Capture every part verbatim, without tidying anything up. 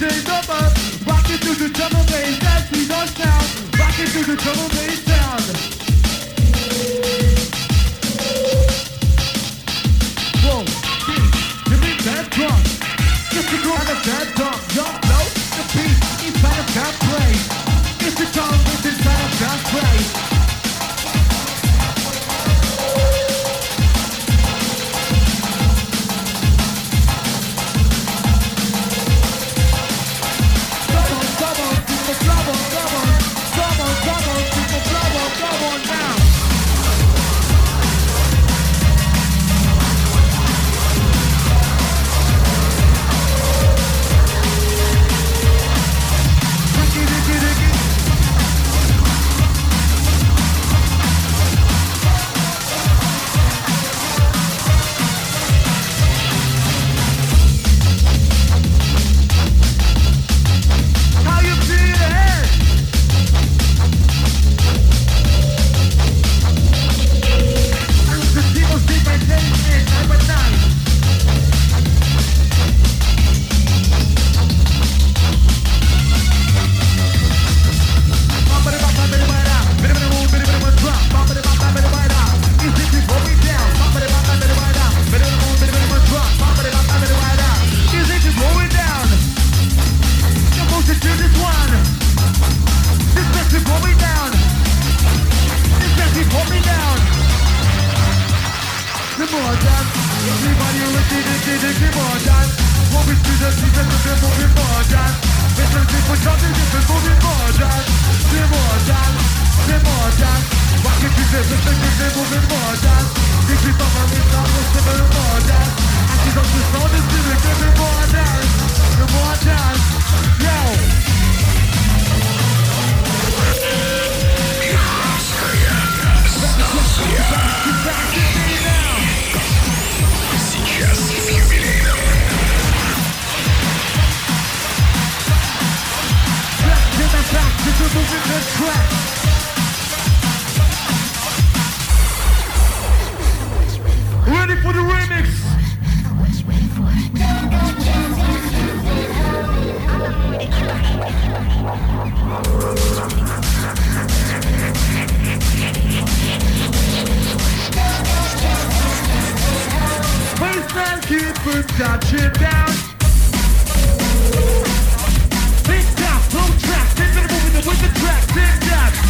shades of us. Rocking through the drum and bass as we don't sound. Rocking through the drum and bass sound. Whoa, give me that drum. Just to go out of that drum. Y'all know the beat inside of that place. It's the drum that's inside of that place. Ready for the remix? Baseline keep it touching down. Big top, low track, they're gonna move in with the track, big top.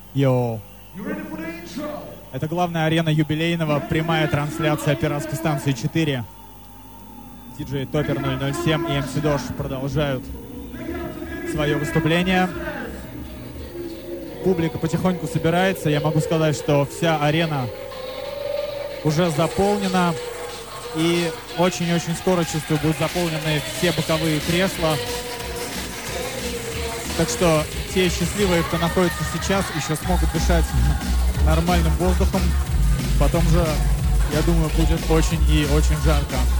Йоу. You ready for the intro? Это главная арена юбилейного, прямая трансляция пиратской станции четыре. Диджей Топпер ноль ноль семь и эм си Дош продолжают свое выступление. Публика потихоньку собирается. Я могу сказать, что вся арена уже заполнена. И очень-очень скоро, чувствую, будут заполнены все боковые кресла. Так что те счастливые, кто находится сейчас, еще смогут дышать нормальным воздухом. Потом же, я думаю, будет очень и очень жарко.